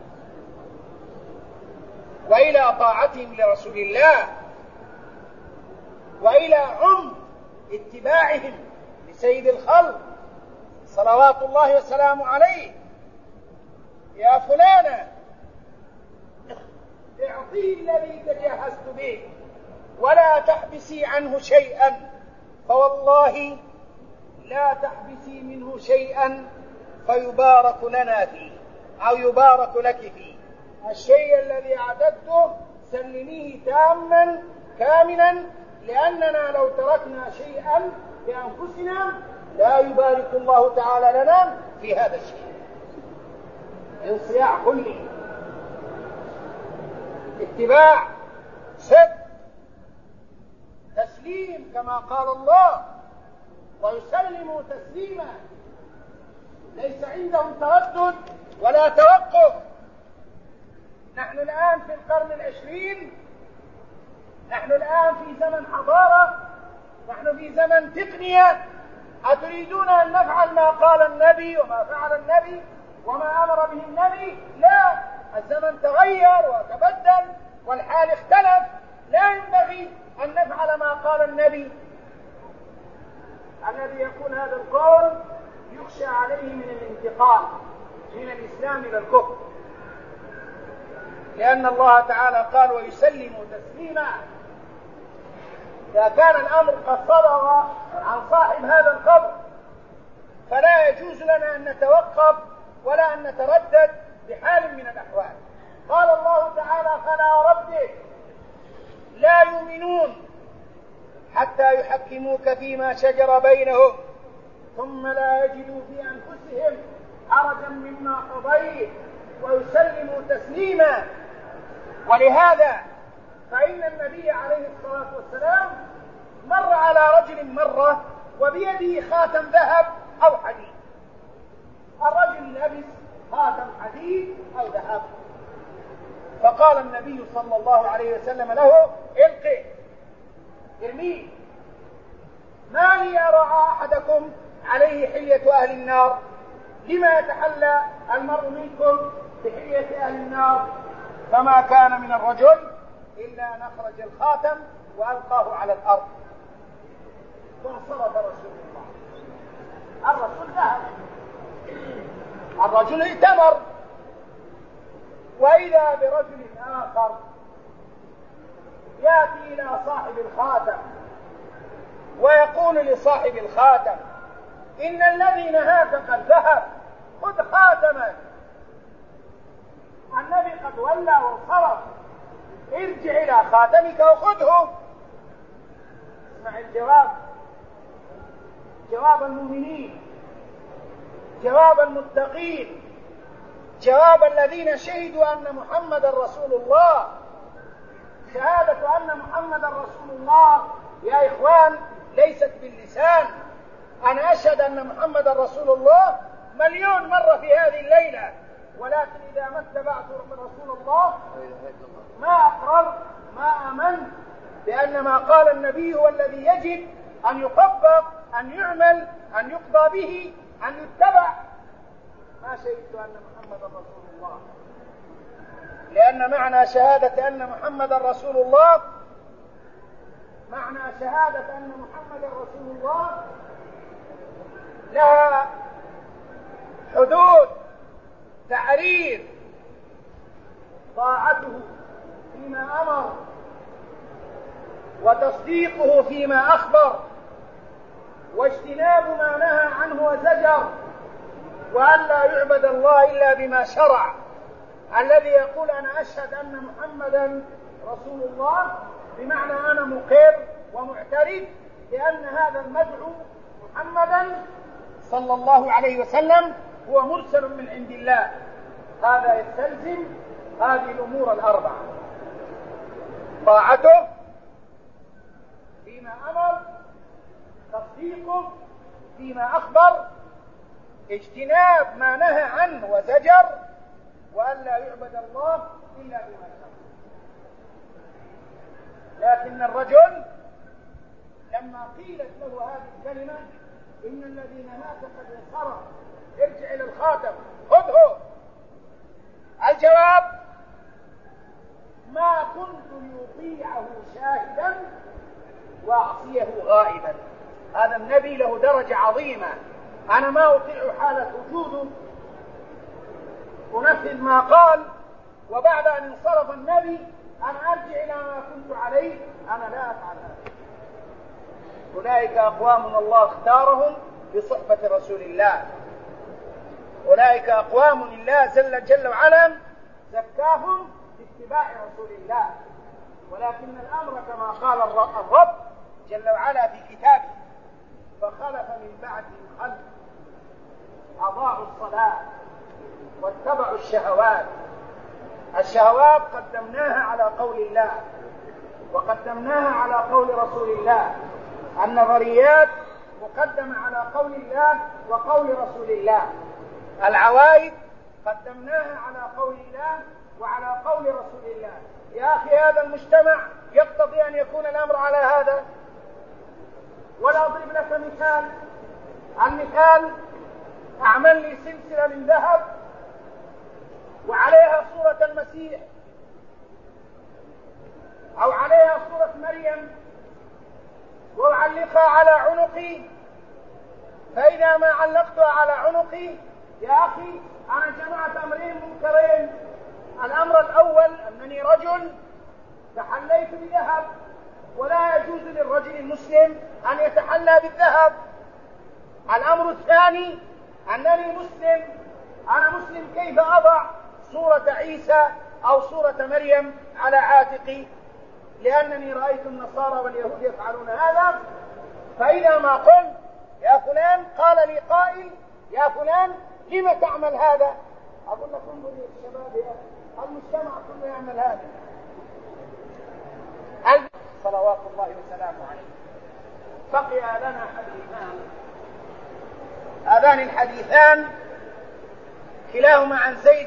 وإلى طاعتهم لرسول الله وإلى عمق اتباعهم لسيد الخلق صلوات الله وسلامه عليه. يا فلانة اعطيه الذي تجهزت به ولا تحبسي عنه شيئا، فوالله لا تحبسي منه شيئا فيبارك لنا فيه أو يبارك لك فيه. الشيء الذي أعددته سلميه تاما كاملا، لأننا لو تركنا شيئا لأنفسنا لا يبارك الله تعالى لنا في هذا الشيء. انصياع كلي، اتباع، صدق، تسليم كما قال الله ويسلموا تسليما، ليس عندهم تردد ولا توقف. نحن الآن في القرن العشرين، نحن الآن في زمن حضارة، نحن في زمن تقنية. أتريدون أن نفعل ما قال النبي وما فعل النبي وما أمر به النبي؟ لا، الزمن تغير وتبدل والحال اختلف. لا ينبغي أن نفعل ما قال النبي الذي يكون هذا القول يخشى عليه من الانتقال من الإسلام إلى الكفر، لأن الله تعالى قال ويسلموا تسليما. إذا كان الأمر قد صدر عن صاحب هذا القبر فلا يجوز لنا أن نتوقف ولا أن نتردد بحال من الأحوال. قال الله تعالى فلا وربك لا يؤمنون حتى يحكموك فيما شجر بينهم ثم لا يجدوا في أنفسهم حرجا مما قضيت ويسلموا تسليما. ولهذا فإن النبي عليه الصلاة والسلام مر على رجل مرة وبيده خاتم ذهب أو حديد. الرجل لبس خاتم حديد أو ذهب، فقال النبي صلى الله عليه وسلم له القه، ارميه، ما لي أرى أحدكم عليه حلية أهل النار، لما يتحلى المرء منكم بحلية أهل النار؟ فما كان من الرجل إلا أن أخرج الخاتم وألقاه على الأرض وانصرف رسول الله. الرسول ذهب، الرجل ائتمر، وإذا برجل آخر يأتي إلى صاحب الخاتم ويقول لصاحب الخاتم إن الذي نهاك قد ذهب، خذ خاتمك، النبي قد ولى وانصرف، ارجع إلى خاتمك وخذه. اسمع الجواب، جواب المؤمنين، جواب المتقين، جواب الذين شهدوا أن محمد رسول الله. شهادة أن محمد رسول الله يا إخوان ليست باللسان. أنا أشهد أن محمد رسول الله مليون مرة في هذه الليلة، ولكن إذا ما اتبعت رسول الله ما أقرر ما آمن بأن ما قال النبي هو الذي يجب أن يطبق، أن يعمل، أن يقضى به، أن يتبع. ما شهدت أن محمد رسول الله، لأن معنى شهادة أن محمد رسول الله، معنى شهادة أن محمد رسول الله لها حدود تعريف: طاعته فيما أمر وتصديقه فيما أخبر واجتناب ما نهى عنه وزجر وأن لا يعبد الله إلا بما شرع، الذي يقول أنا أشهد أن محمدا رسول الله، بمعنى أنا مقر ومعترف بأن هذا المدعو محمدا صلى الله عليه وسلم هو مرسل من عند الله. هذا يستلزم هذه الأمور الأربعة: طاعته فيما أمر، تصديقه فيما أخبر، اجتناب ما نهى عنه وزجر، وأن لا يعبد الله إلا بما شرع. لكن الرجل لما قيلت له هذه الكلمة إن الذي نهاك قد انصرف، ارجع إلى الخاتم خذه، الجواب: ما كنت لأطيعه شاهدا وأعصيه غائبا. هذا النبي له درجة عظيمة، أنا ما أطيع حالة وجوده، أنفذ ما قال، وبعد أن انصرف النبي أنا أرجع إلى ما كنت عليه، أنا لا أفعل هذا. أولئك أقوام الله اختارهم بصحبة رسول الله، أولئك أقوام الله جل وعلا زكاهم باتباع رسول الله. ولكن الأمر كما قال الرب جل وعلا في كتابه: فخلف من بعدهم خلف أضاعوا الصلاة واتبعوا الشهوات. الشهوات قدمناها على قول الله وقدمناها على قول رسول الله، النظريات مقدمة على قول الله وقول رسول الله، العوائد قدمناها على قول الله وعلى قول رسول الله. يا أخي هذا المجتمع يقتضي أن يكون الأمر على هذا. ولا أضرب لك مثال، المثال: أعمل لي سلسلة من ذهب وعليها صورة المسيح أو عليها صورة مريم وأعلقها على عنقي، فإذا ما علقتها على عنقي يا أخي أنا جمعت أمرين منكرين. الأمر الأول أنني رجل تحليت بذهب، ولا يجوز للرجل المسلم أن يتحلى بالذهب. الأمر الثاني أنني مسلم، أنا مسلم، كيف أضع صورة عيسى أو صورة مريم على عاتقي؟ لأنني رأيت النصارى واليهود يفعلون هذا. فإذا ما قلت يا فلان، قال لي قائل: يا فلان لما تعمل هذا؟ أقول لك: انظر يا الشباب، المجتمع كله يعمل هذا. صلوات الله وسلامه عليه. بقي لنا حديثان، هذان الحديثان كلاهما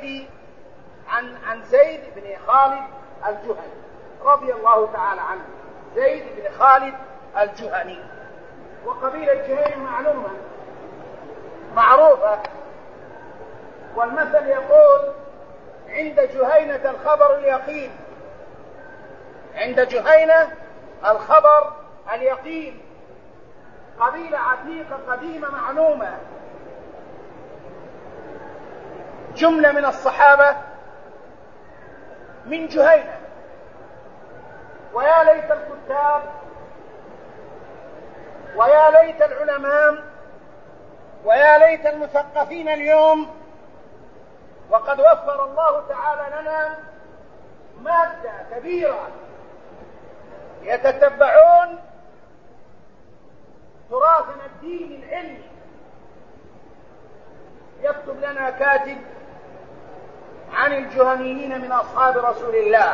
عن زيد بن خالد الجهني رضي الله تعالى عنه. زيد بن خالد الجهني، وقبيلة جهينة معروفة، والمثل يقول: عند جهينة الخبر اليقين، عند جهينة الخبر اليقين. قبيلة عتيقة قديمة معلومة. جملة من الصحابة من جهينة، ويا ليت الكتاب ويا ليت العلماء ويا ليت المثقفين اليوم، وقد وفر الله تعالى لنا مادة كبيرة يتتبعون تراثنا الديني العلمي. يكتب لنا كاتب عن الجهنيين من أصحاب رسول الله،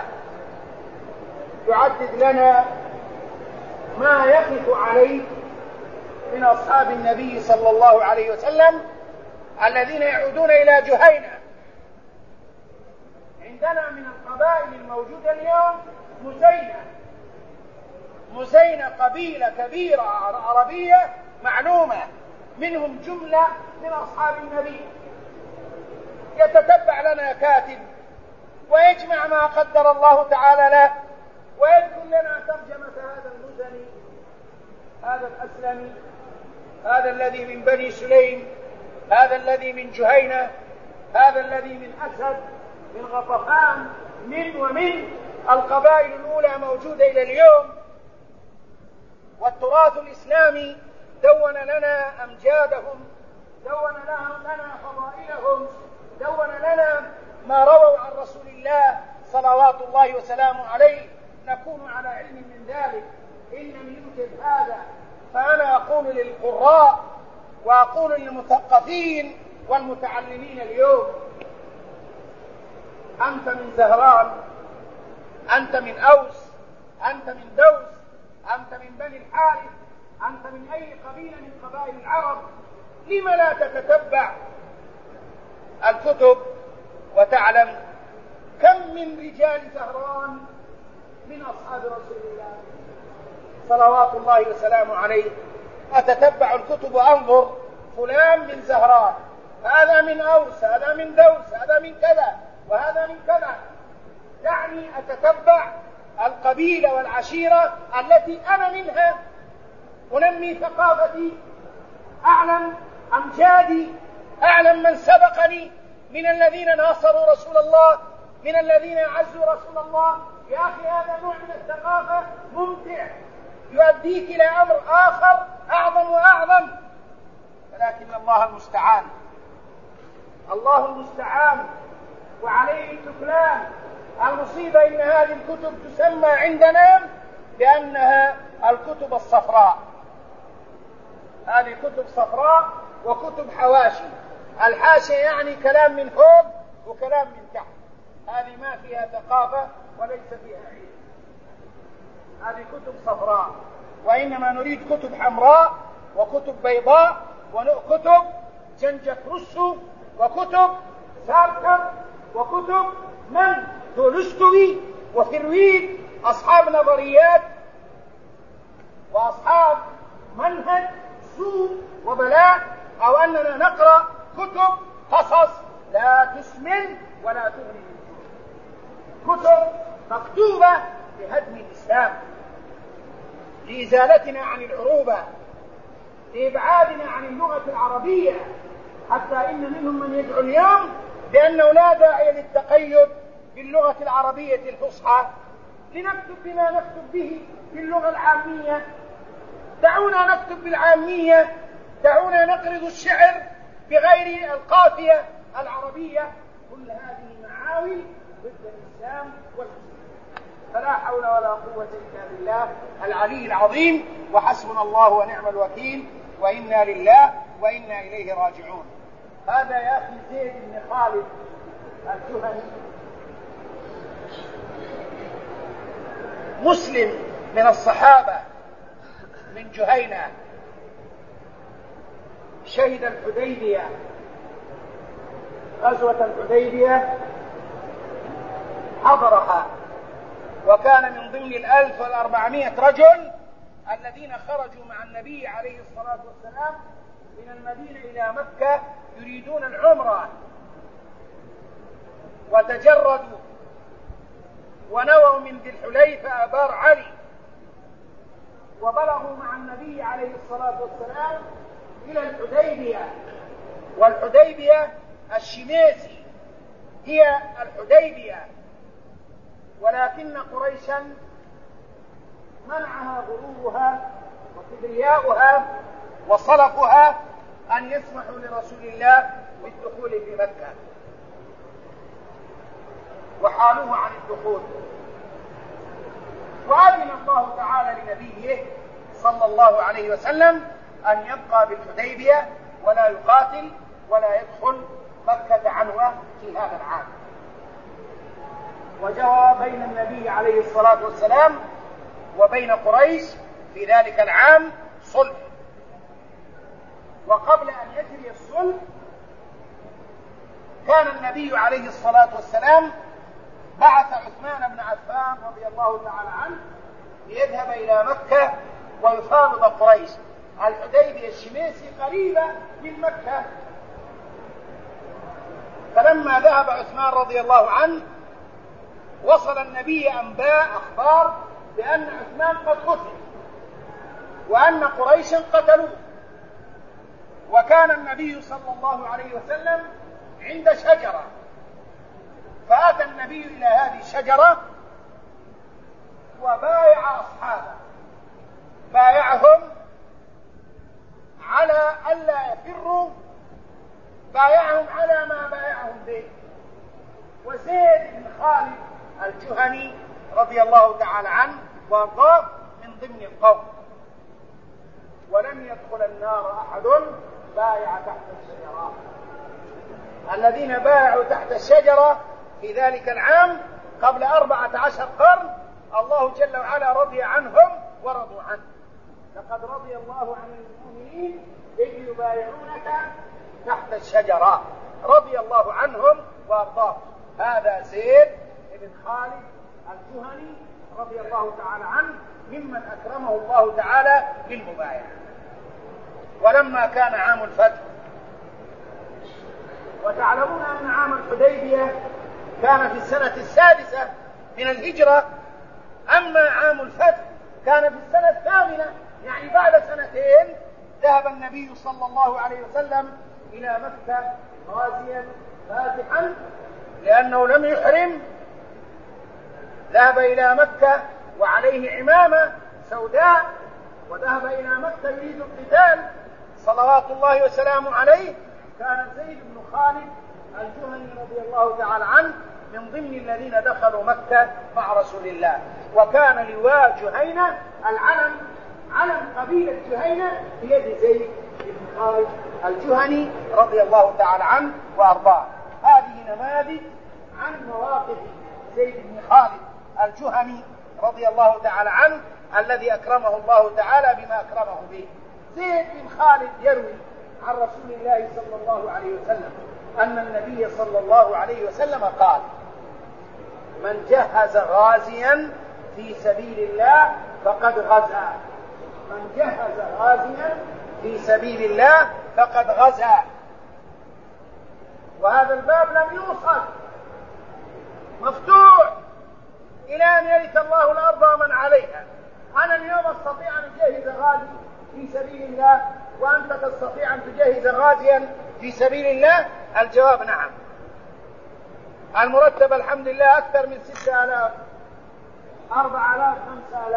يعدد لنا ما يقف عليه من أصحاب النبي صلى الله عليه وسلم الذين يعودون إلى جهينة. عندنا من القبائل الموجودة اليوم مزينة قبيلة كبيرة عربية معلومة، منهم جملة من أصحاب النبي. يتتبع لنا كاتب ويجمع ما قدر الله تعالى له، ويذكر لنا ترجمة هذا المزني، هذا الأسلمي، هذا الذي من بني سليم، هذا الذي من جهينة، هذا الذي من أسد، من غطفان، ومن القبائل الأولى موجودة إلى اليوم. والتراث الإسلامي دون لنا أمجادهم، دون لنا فضائلهم. وسلامه عليه نكون على علم من ذلك. إن لم يوجد هذا فأنا أقول للقراء وأقول للمثقفين والمتعلمين اليوم: أنت من زهران، أنت من أوس، أنت من دوس، أنت من بني الحارث، أنت من أي قبيلة من قبائل العرب، لم لا تتتبع الكتب وتعلم كم من رجال زهران من أصحاب رسول الله صلوات الله وسلامه عليه؟ أتتبع الكتب وأنظر فلان من زهران، هذا من أوس، هذا من دوس، هذا من كذا وهذا من كذا، يعني أتتبع القبيلة والعشيرة التي أنا منها، أنمي ثقافتي، أعلم أمجادي، أعلم من سبقني من الذين ناصروا رسول الله، من الذين أعزوا رسول الله. يا أخي هذا نوع من الثقافة ممتع يؤديك إلى أمر آخر أعظم وأعظم، ولكن الله المستعان، الله المستعان وعليه التكلان. المصيبة إن هذه الكتب تسمى عندنا بأنها الكتب الصفراء، هذه كتب صفراء وكتب حواشي. الحاشية يعني كلام من فوق وكلام من تحت، هذه ما فيها ثقافة وليس فيها علم، هذه كتب صفراء. وإنما نريد كتب حمراء وكتب بيضاء وكتب جنجة روسو وكتب سارتر وكتب من تولستوي وفرويد، أصحاب نظريات وأصحاب منهج سوء وبلاء، أو أننا نقرأ كتب قصص لا تسمن ولا تغني، كتب مكتوبة لهدم الإسلام، لإزالتنا عن العروبة، لإبعادنا عن اللغة العربية، حتى إن منهم من يدعو اليوم بأنه لا داعي للتقيد باللغة العربية الفصحى، لنكتب بما نكتب به باللغة العامية، دعونا نكتب بالعامية، دعونا نقرض الشعر بغير القافية العربية. كل هذه معاول ضد الإسلام والمسلمين. فلا حول ولا قوة إلا بالله العلي العظيم، وحسبنا الله ونعم الوكيل، وإنا لله وإنا إليه راجعون. هذا يا أخي زيد بن خالد الجهني مسلم من الصحابة من جهينة، شهد الحديبية، غزوة الحديبية حضرها، وكان من ضمن 1400 رجل الذين خرجوا مع النبي عليه الصلاة والسلام من المدينة إلى مكة يريدون العمرة، وتجردوا ونووا من ذي الحليفة آبار علي، وبلغوا مع النبي عليه الصلاة والسلام إلى الحديبية. والحديبية الشميسي هي الحديبية، ولكن قريشا منعها غرورها وكبرياؤها وصلفها أن يسمحوا لرسول الله بالدخول في مكة، وحالوه عن الدخول. وأذن الله تعالى لنبيه صلى الله عليه وسلم أن يبقى بالحديبية ولا يقاتل ولا يدخل مكة عنوة في هذا العام. وجرى بين النبي عليه الصلاة والسلام وبين قريش في ذلك العام صلح. وقبل أن يجري الصلح كان النبي عليه الصلاة والسلام بعث عثمان بن عفان رضي الله تعالى عنه ليذهب إلى مكة ويفاوض قريش. الحديبية الشميسي قريبة من مكة، فلما ذهب عثمان رضي الله عنه وصل النبي أنباء أخبار بأن عثمان قد قتل وأن قريشا قتلوه. وكان النبي صلى الله عليه وسلم عند شجرة، فأتى النبي إلى هذه الشجرة وبايع أصحابه، بايعهم على ألا يفروا، بايعهم على ما بايعهم به. وزيد بن خالد الجهني رضي الله تعالى عنه وارضاه من ضمن القوم. ولم يدخل النار أحد بايع تحت الشجرة. الذين بايعوا تحت الشجرة في ذلك العام قبل 14 قرن الله جل وعلا رضي عنهم ورضوا عنه. لقد رضي الله عن المؤمنين إذ يبايعونك تحت الشجرة، رضي الله عنهم وارضاه. هذا زيد بن خالد الجهني رضي الله تعالى عنه ممن أكرمه الله تعالى بالمبايعة. ولما كان عام الفتح، وتعلمون أن عام الحديبية كان في السنة 6 من الهجرة، أما عام الفتح كان في السنة 8، يعني بعد 2 ذهب النبي صلى الله عليه وسلم إلى مكة غازيا فاتحا، لأنه لم يحرم. ذهب إلى مكة وعليه عمامة سوداء، وذهب إلى مكة يريد القتال صلوات الله وسلامه عليه. كان زيد بن خالد الجهني رضي الله تعالى عنه من ضمن الذين دخلوا مكة مع رسول الله. وكان لواء جهينة العلم، علم قبيلة جهينة بيد زيد بن خالد الجهني رضي الله تعالى عنه وأرضاه. هذه نماذج عن مواقف زيد بن خالد الجهني رضي الله تعالى عنه الذي أكرمه الله تعالى بما أكرمه به. زيد بن خالد يروي عن رسول الله صلى الله عليه وسلم أن النبي صلى الله عليه وسلم قال: من جهز غازيا في سبيل الله فقد غزا. من جهز غازيا في سبيل الله فقد غزا. وهذا الباب لم يوصل، مفتوح إلى أن يرث الله الأرض ومن عليها. أنا اليوم أستطيع أن أجهز غازي في سبيل الله، وأنت تستطيع أن تجهز غازيا في سبيل الله؟ الجواب نعم. المرتب الحمد لله أكثر من 6000 4000 5000.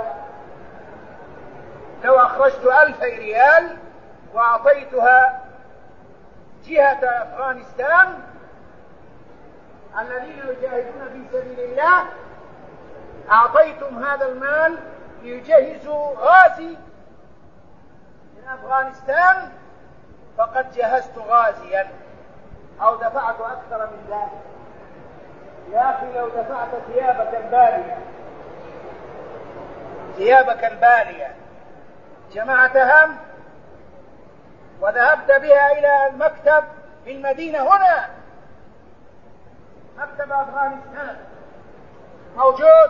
لو أخرجت 2000 ريال وأعطيتها جهة أفغانستان الذين يجاهدون في سبيل الله، أعطيتم هذا المال ليجهزوا غازي من أفغانستان، فقد جهزت غازيا، أو دفعت أكثر من ذلك. يا أخي لو دفعت ثيابك البالية جمعتها وذهبت بها إلى المكتب في المدينة هنا، مكتب أفغانستان موجود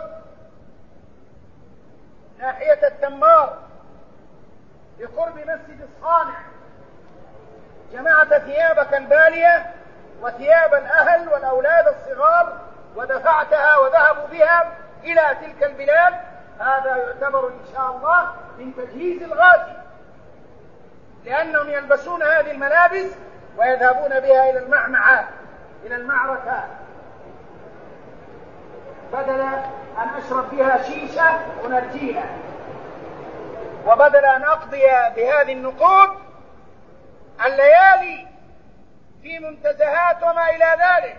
ناحية التمار بقرب مسجد الصانع، جمعت ثيابك البالية وثياب الأهل والأولاد الصغار ودفعتها وذهبوا بها إلى تلك البلاد، هذا يعتبر إن شاء الله من تجهيز الغازي، لأنهم يلبسون هذه الملابس ويذهبون بها إلى المعمعات، إلى المعركة، بدل أن أشرب بها شيشة ونرجيلة، وبدل أن أقضي بهذه النقود الليالي في منتزهات وما إلى ذلك.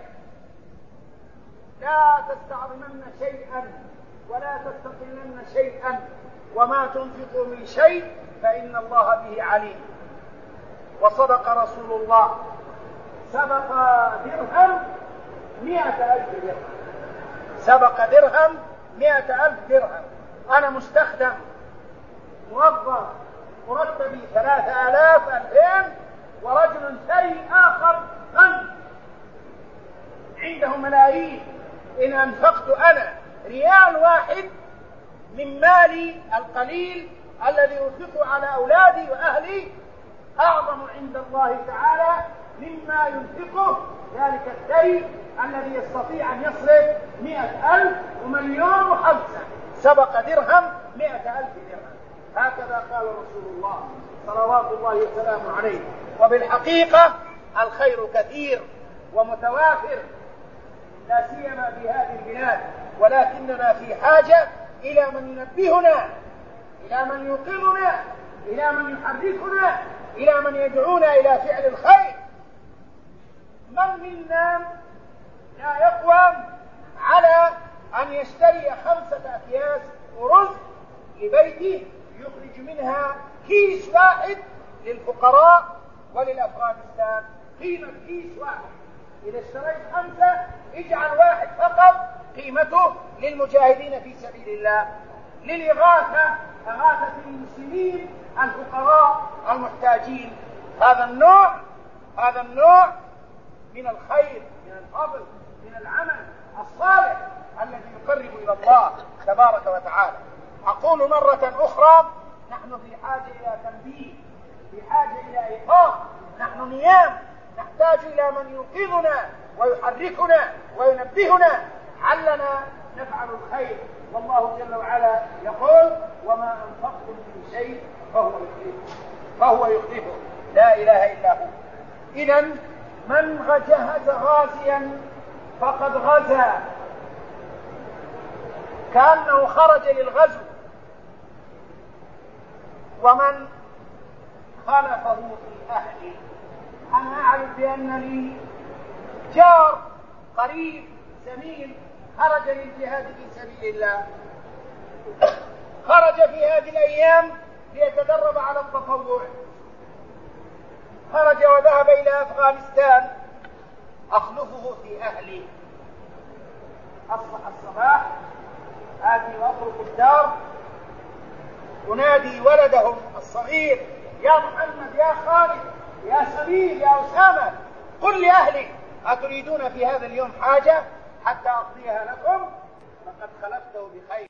لا تستعظمن شيئا ولا تستقلن شيئا، وما تنفقوا من شيء فإن الله به عليم. وصدق رسول الله: سبق درهم 100,000 درهم. سبق درهم 100,000 درهم. أنا مستخدم موظف مرتبي 3000 2000، ورجل ثري آخر غني عنده ملايين. إن أنفقت أنا ريال واحد من مالي القليل الذي أنفقه على أولادي وأهلي أعظم عند الله تعالى مما ينفقه ذلك الثري الذي يستطيع أن يصرف 100,000 ومليون و5. سبق درهم 100,000 درهم. هكذا قال رسول الله صلوات الله وسلامه عليه. وبالحقيقة الخير كثير ومتوافر، لا سيما في هذه البلاد، ولكننا في حاجة إلى من ينبهنا، إلى من يوقظنا، إلى من يحركنا، إلى من يدعونا إلى فعل الخير. من منا لا يقوى على أن يشتري 5 أكياس رز لبيته يخرج منها كيس واحد للفقراء وللأفغانستان، قيمة كيس واحد. إذا اشتريت 5 اجعل واحد فقط قيمته للمجاهدين في سبيل الله، للإغاثة، إغاثة المسلمين الفقراء المحتاجين. هذا النوع من الخير، من الفضل، من العمل الصالح الذي يقرب إلى الله تبارك وتعالى. أقول مرة أخرى، نحن في حاجة إلى تنبيه، في حاجة إلى إيقاظ، نحن نيام، نحتاج إلى من يوقظنا ويحركنا وينبهنا علنا نفعل الخير. والله جل وعلا يقول: وما أنفقتم من شيء فهو يخلفه، لا إله إلا هو. إذن من جهز غازيا فقد غزا، كأنه خرج للغزو. ومن خلفه في أهله، أنا أعرف بأن لي جار قريب زميل خرج للجهاد في سبيل الله، خرج في هذه الأيام ليتدرب على التطوع، خرج وذهب إلى أفغانستان. أخلفه في أهلي، أصبح الصباح آتي وأطرق الدار أنادي ولدهم الصغير: يا محمد، يا خالد، يا سمير، يا أسامة، قل لأهلك أتريدون في هذا اليوم حاجة حتى أقضيها لكم؟ فقد خلفته بخير.